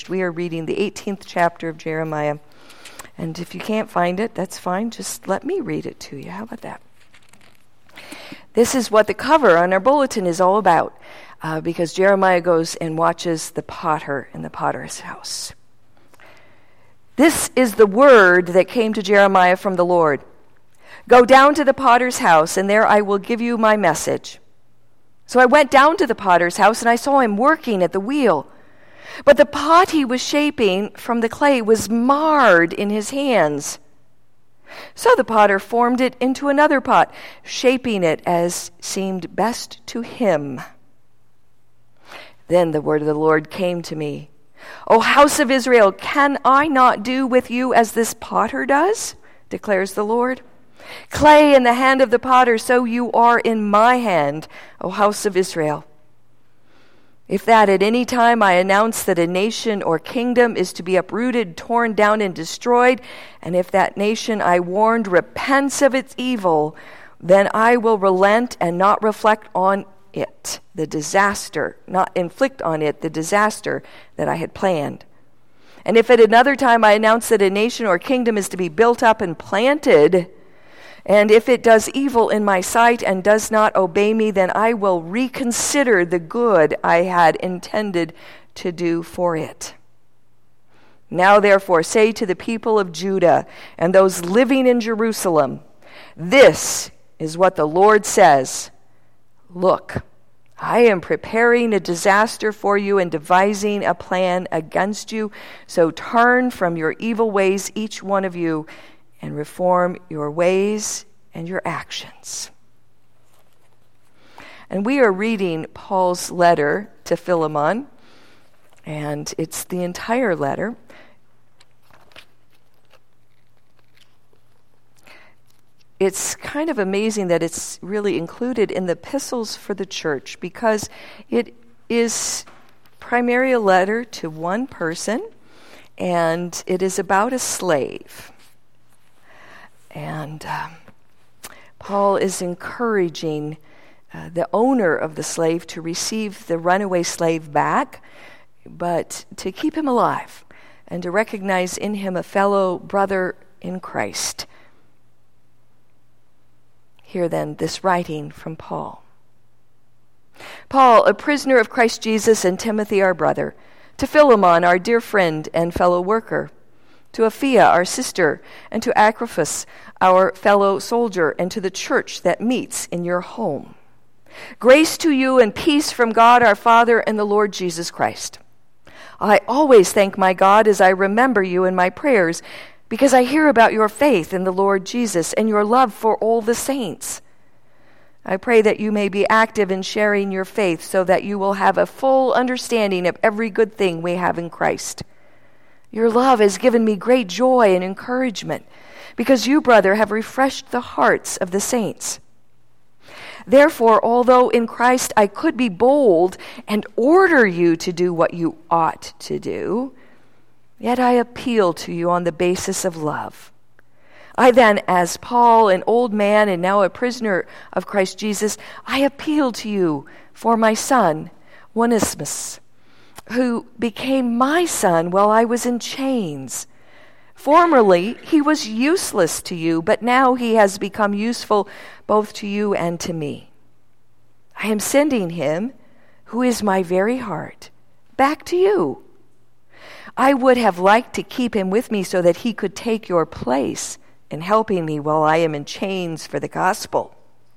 We are reading the 18th chapter of Jeremiah. And if you can't find it, that's fine. Just let me read it to you. How about that? This is what the cover on our bulletin is all about, because Jeremiah goes and watches the potter in the potter's house. This is the word that came to Jeremiah from the Lord. Go down to the potter's house, and there I will give you my message. So I went down to the potter's house, and I saw him working at the wheel. But the pot he was shaping from the clay was marred in his hands. So the potter formed it into another pot, shaping it as seemed best to him. Then the word of the Lord came to me. O house of Israel, can I not do with you as this potter does? Declares the Lord. Clay in the hand of the potter, so you are in my hand, O house of Israel. If that at any time I announce that a nation or kingdom is to be uprooted, torn down, and destroyed, and if that nation I warned repents of its evil, then I will relent and not reflect on it, the disaster, not inflict on it the disaster that I had planned. And if at another time I announce that a nation or kingdom is to be built up and planted, and if it does evil in my sight and does not obey me, then I will reconsider the good I had intended to do for it. Now therefore say to the people of Judah and those living in Jerusalem, this is what the Lord says. Look, I am preparing a disaster for you and devising a plan against you. So turn from your evil ways, each one of you, and reform your ways and your actions. And we are reading Paul's letter to Philemon, and it's the entire letter. It's kind of amazing that it's really included in the epistles for the church, because it is primarily a letter to one person, and it is about a slave. And Paul is encouraging the owner of the slave to receive the runaway slave back, but to keep him alive and to recognize in him a fellow brother in Christ. Hear then this writing from Paul. Paul, a prisoner of Christ Jesus, and Timothy, our brother, to Philemon, our dear friend and fellow worker, to Apphia, our sister, and to Archippus, our fellow soldier, and to the church that meets in your home. Grace to you and peace from God our Father and the Lord Jesus Christ. I always thank my God as I remember you in my prayers, because I hear about your faith in the Lord Jesus and your love for all the saints. I pray that you may be active in sharing your faith, so that you will have a full understanding of every good thing we have in Christ. Your love has given me great joy and encouragement, because you, brother, have refreshed the hearts of the saints. Therefore, although in Christ I could be bold and order you to do what you ought to do, yet I appeal to you on the basis of love. I then, as Paul, an old man and now a prisoner of Christ Jesus, I appeal to you for my son, Onesimus, who became my son while I was in chains. Formerly he was useless to you, but now he has become useful both to you and to me. I am sending him, who is my very heart, back to you. I would have liked to keep him with me so that he could take your place in helping me while I am in chains for the gospel.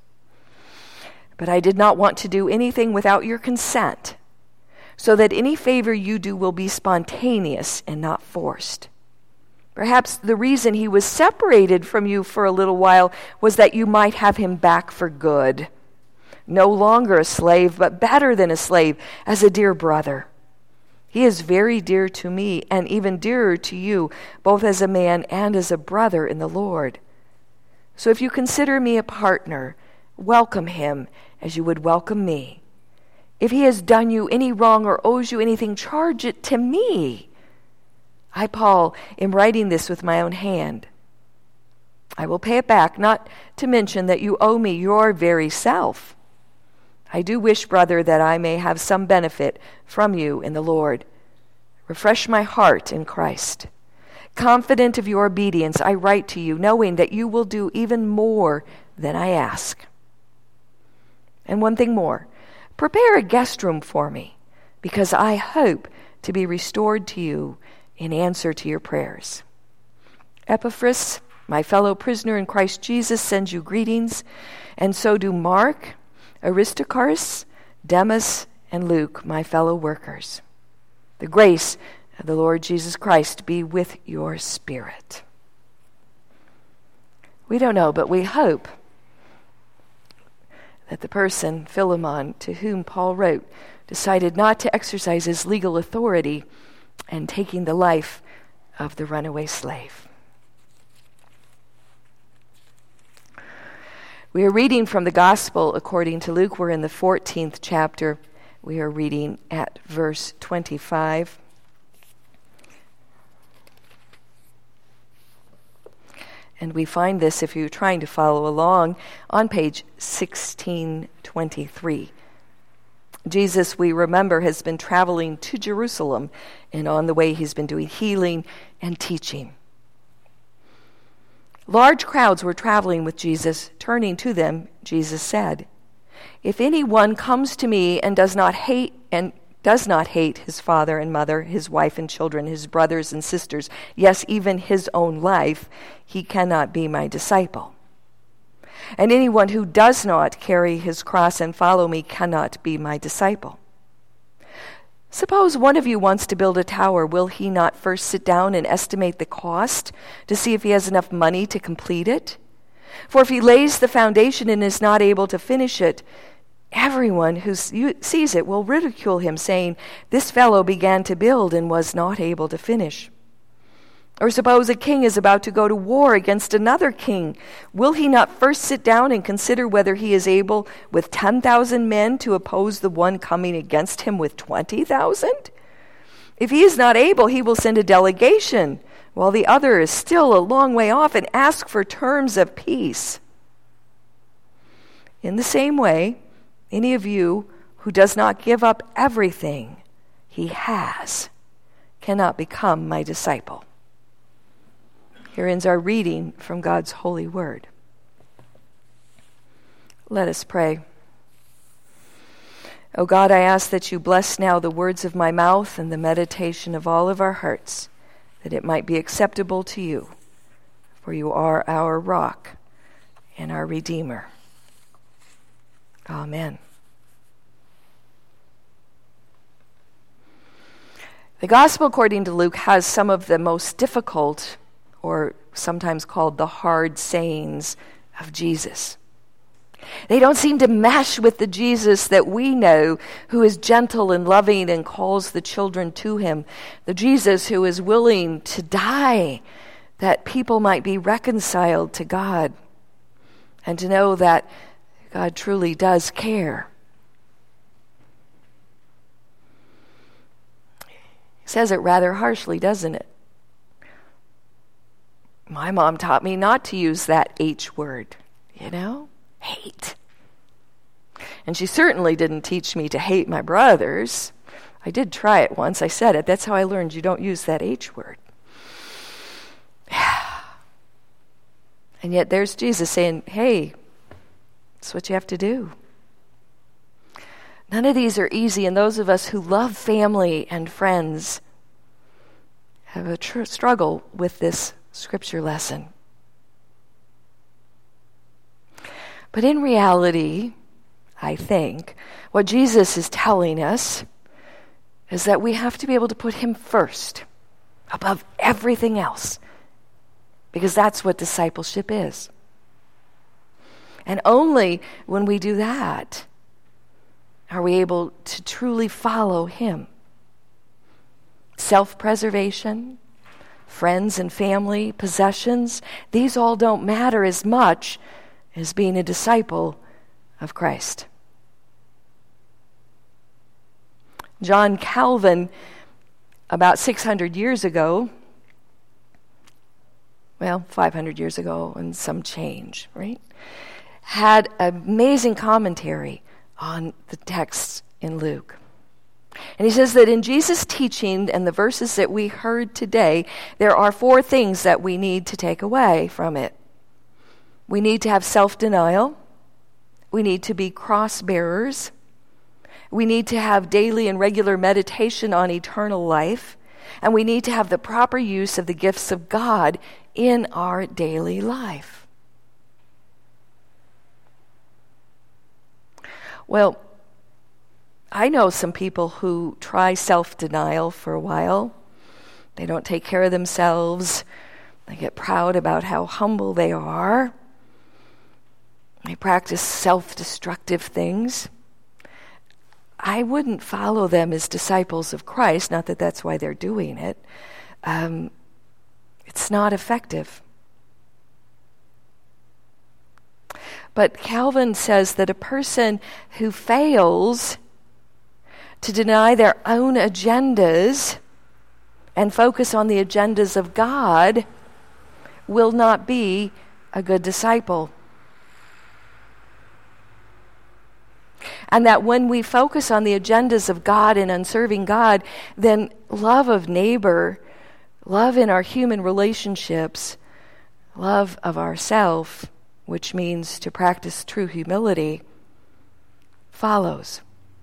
But I did not want to do anything without your consent, so that any favor you do will be spontaneous and not forced. Perhaps the reason he was separated from you for a little while was that you might have him back for good. No longer a slave, but better than a slave, as a dear brother. He is very dear to me, and even dearer to you, both as a man and as a brother in the Lord. So if you consider me a partner, welcome him as you would welcome me. If he has done you any wrong or owes you anything, charge it to me. I, Paul, am writing this with my own hand. I will pay it back, not to mention that you owe me your very self. I do wish, brother, that I may have some benefit from you in the Lord. Refresh my heart in Christ. Confident of your obedience, I write to you, knowing that you will do even more than I ask. And one thing more, prepare a guest room for me, because I hope to be restored to you in answer to your prayers. Epaphras, my fellow prisoner in Christ Jesus, sends you greetings, and so do Mark, Aristarchus, Demas, and Luke, my fellow workers. The grace of the Lord Jesus Christ be with your spirit. We don't know, but we hope that the person, Philemon, to whom Paul wrote, decided not to exercise his legal authority and taking the life of the runaway slave. We are reading from the Gospel according to Luke. We're in the 14th chapter. We are reading at verse 25. And we find this, if you're trying to follow along, on page 1623. Jesus, we remember, has been traveling to Jerusalem, and on the way he's been doing healing and teaching. Large crowds were traveling with Jesus. Turning to them, Jesus said, "If anyone comes to me and does not hate his father and mother, his wife and children, his brothers and sisters, yes, even his own life, he cannot be my disciple. And anyone who does not carry his cross and follow me cannot be my disciple. Suppose one of you wants to build a tower. Will he not first sit down and estimate the cost to see if he has enough money to complete it? For if he lays the foundation and is not able to finish it, everyone who sees it will ridicule him, saying, 'This fellow began to build and was not able to finish.' Or suppose a king is about to go to war against another king. Will he not first sit down and consider whether he is able with 10,000 men to oppose the one coming against him with 20,000? If he is not able, he will send a delegation, while the other is still a long way off, and ask for terms of peace. In the same way, any of you who does not give up everything he has cannot become my disciple." Here ends our reading from God's holy word. Let us pray. O God, I ask that you bless now the words of my mouth and the meditation of all of our hearts, that it might be acceptable to you, for you are our rock and our Redeemer. Amen. The Gospel according to Luke has some of the most difficult, or sometimes called the hard sayings of Jesus. They don't seem to mesh with the Jesus that we know, who is gentle and loving and calls the children to him. The Jesus who is willing to die that people might be reconciled to God and to know that God truly does care. He says it rather harshly, doesn't it? My mom taught me not to use that H word, hate. And she certainly didn't teach me to hate my brothers. I did try it once. I said it. That's how I learned you don't use that H word. And yet there's Jesus saying, hey, that's what you have to do. None of these are easy, and those of us who love family and friends have a struggle with this scripture lesson. But in reality, I think, what Jesus is telling us is that we have to be able to put him first, above everything else, because that's what discipleship is. And only when we do that are we able to truly follow him. Self-preservation, friends and family, possessions, these all don't matter as much as being a disciple of Christ. John Calvin, about 600 years ago, 500 years ago and some change, right, had an amazing commentary on the text in Luke. And he says that in Jesus' teaching and the verses that we heard today, there are 4 things that we need to take away from it. We need to have self-denial. We need to be cross-bearers. We need to have daily and regular meditation on eternal life. And we need to have the proper use of the gifts of God in our daily life. Well, I know some people who try self-denial for a while. They don't take care of themselves. They get proud about how humble they are. They practice self-destructive things. I wouldn't follow them as disciples of Christ, not that that's why they're doing it. It's not effective. But Calvin says that a person who fails to deny their own agendas and focus on the agendas of God will not be a good disciple. And that when we focus on the agendas of God and on serving God, then love of neighbor, love in our human relationships, love of ourself, which means to practice true humility, follows.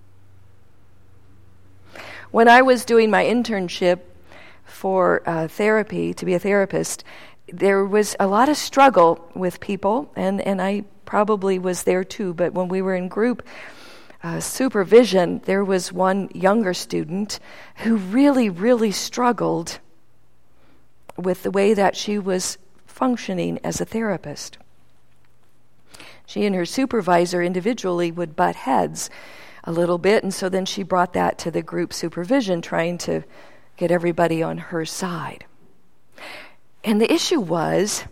When I was doing my internship for therapy, to be a therapist, there was a lot of struggle with people, and I probably was there too, but when we were in group supervision, there was one younger student who really, really struggled with the way that she was functioning as a therapist. She and her supervisor individually would butt heads a little bit, and so then she brought that to the group supervision, trying to get everybody on her side. And the issue was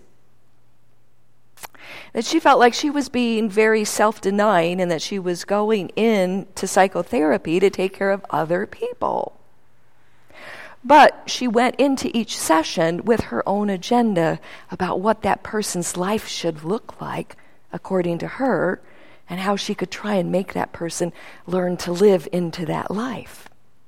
that she felt like she was being very self-denying and that she was going into psychotherapy to take care of other people. But she went into each session with her own agenda about what that person's life should look like according to her, and how she could try and make that person learn to live into that life.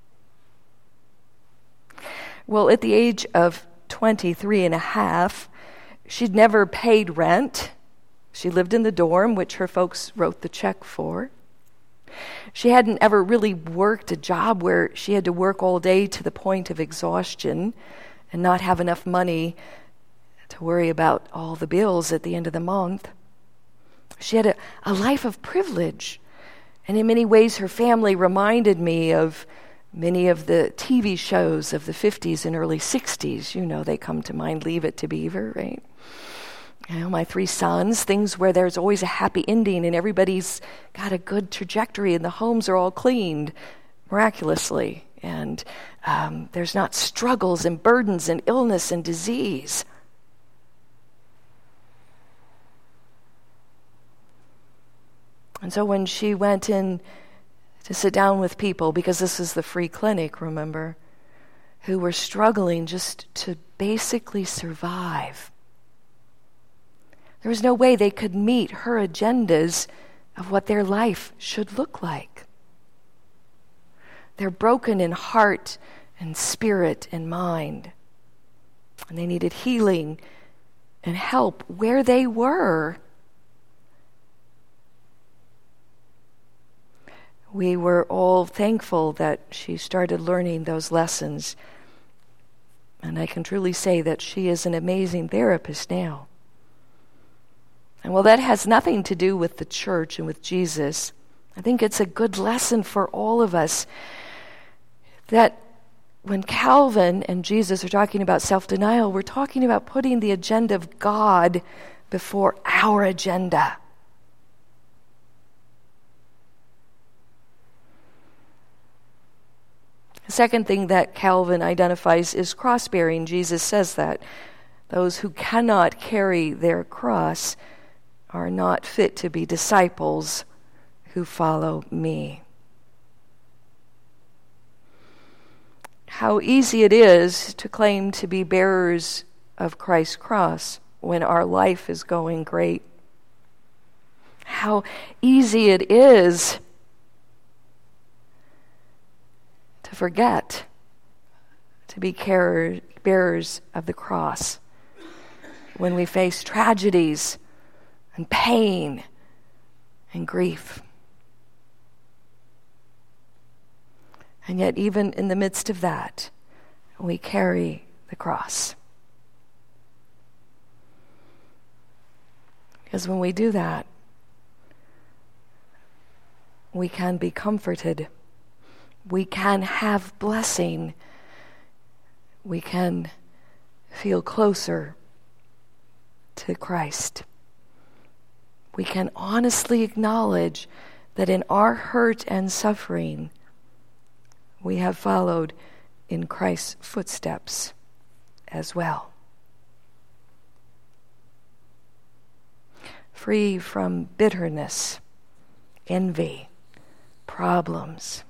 Well, at the age of 23 and a half, she'd never paid rent. She lived in the dorm, which her folks wrote the check for. She hadn't ever really worked a job where she had to work all day to the point of exhaustion and not have enough money to worry about all the bills at the end of the month. She had a life of privilege, and in many ways her family reminded me of many of the TV shows of the 50s and early 60s. You know, they come to mind, Leave It to Beaver, right? You know, My Three Sons, things where there's always a happy ending and everybody's got a good trajectory and the homes are all cleaned miraculously, and there's not struggles and burdens and illness and disease. And so when she went in to sit down with people, because this is the free clinic, remember, who were struggling just to basically survive, there was no way they could meet her agendas of what their life should look like. They're broken in heart and spirit and mind, and they needed healing and help where they were. We were all thankful that she started learning those lessons. And I can truly say that she is an amazing therapist now. And while that has nothing to do with the church and with Jesus, I think it's a good lesson for all of us that when Calvin and Jesus are talking about self-denial, we're talking about putting the agenda of God before our agenda. The second thing that Calvin identifies is cross-bearing. Jesus says that those who cannot carry their cross are not fit to be disciples who follow me. How easy it is to claim to be bearers of Christ's cross when our life is going great. How easy it is to forget to be bearers of the cross when we face tragedies and pain and grief. And yet, even in the midst of that, we carry the cross. Because when we do that, we can be comforted. We can have blessing. We can feel closer to Christ. We can honestly acknowledge that in our hurt and suffering, we have followed in Christ's footsteps as well. Free from bitterness, envy, problems.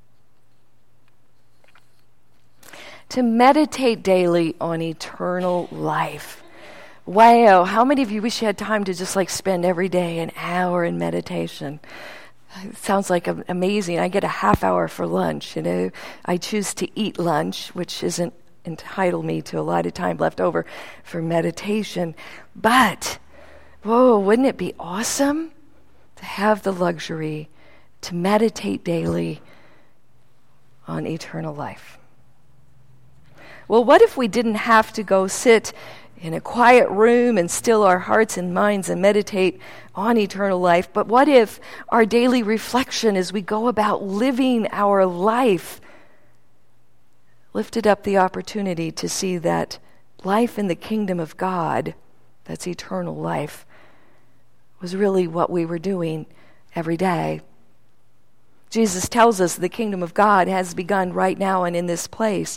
To meditate daily on eternal life. Wow, how many of you wish you had time to just spend every day an hour in meditation? It sounds like amazing. I get a half hour for lunch. I choose to eat lunch, which doesn't entitle me to a lot of time left over for meditation. But, wouldn't it be awesome to have the luxury to meditate daily on eternal life? Well, what if we didn't have to go sit in a quiet room and still our hearts and minds and meditate on eternal life? But what if our daily reflection as we go about living our life lifted up the opportunity to see that life in the kingdom of God, that's eternal life, was really what we were doing every day? Jesus tells us the kingdom of God has begun right now and in this place.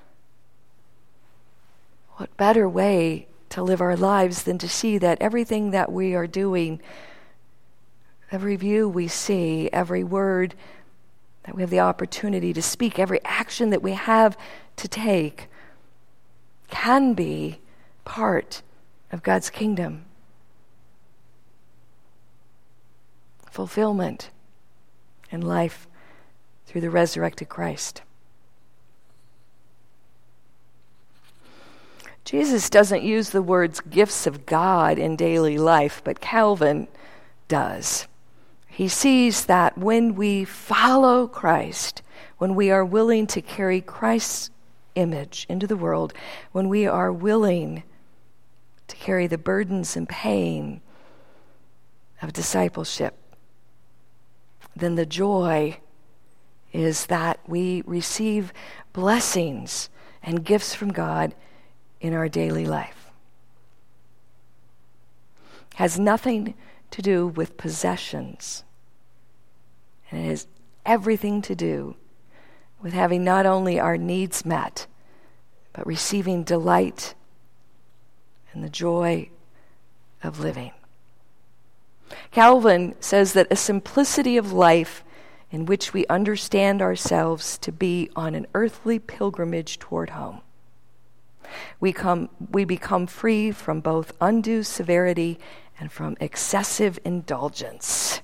What better way to live our lives than to see that everything that we are doing, every view we see, every word that we have the opportunity to speak, every action that we have to take can be part of God's kingdom. Fulfillment and life through the resurrected Christ. Jesus doesn't use the words gifts of God in daily life, but Calvin does. He sees that when we follow Christ, when we are willing to carry Christ's image into the world, when we are willing to carry the burdens and pain of discipleship, then the joy is that we receive blessings and gifts from God in our daily life. Has nothing to do with possessions. And it has everything to do with having not only our needs met, but receiving delight and the joy of living. Calvin says that a simplicity of life in which we understand ourselves to be on an earthly pilgrimage toward home. We become free from both undue severity and from excessive indulgence.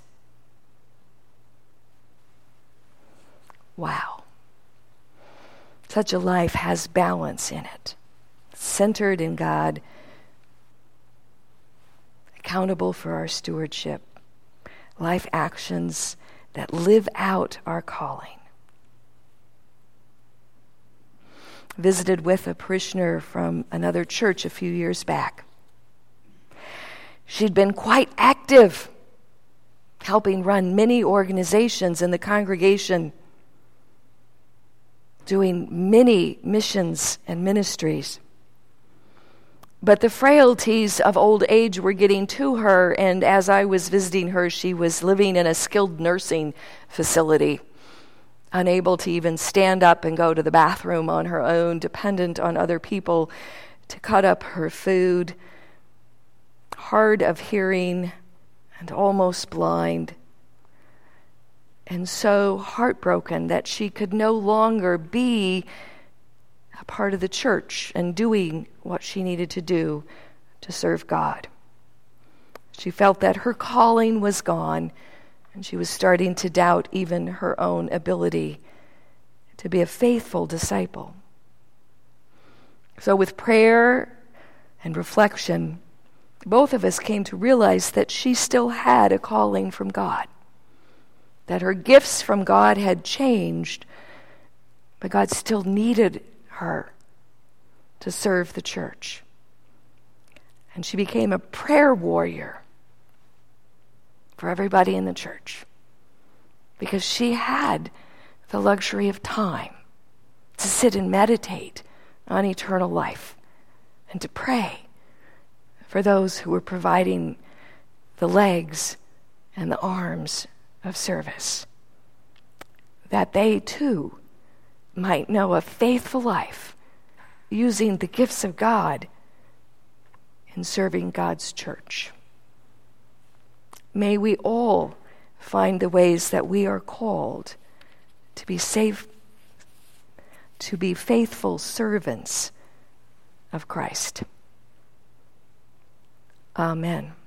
Wow. Such a life has balance in it, centered in God, accountable for our stewardship, life actions that live out our calling. Visited with a parishioner from another church a few years back. She'd been quite active, helping run many organizations in the congregation, doing many missions and ministries. But the frailties of old age were getting to her, and as I was visiting her, she was living in a skilled nursing facility, unable to even stand up and go to the bathroom on her own, dependent on other people to cut up her food, hard of hearing and almost blind, and so heartbroken that she could no longer be a part of the church and doing what she needed to do to serve God. She felt that her calling was gone, and she was starting to doubt even her own ability to be a faithful disciple. So with prayer and reflection, both of us came to realize that she still had a calling from God, that her gifts from God had changed, but God still needed her to serve the church. And she became a prayer warrior for everybody in the church, because she had the luxury of time to sit and meditate on eternal life and to pray for those who were providing the legs and the arms of service, that they too might know a faithful life using the gifts of God in serving God's church. May we all find the ways that we are called to be faithful servants of Christ. Amen.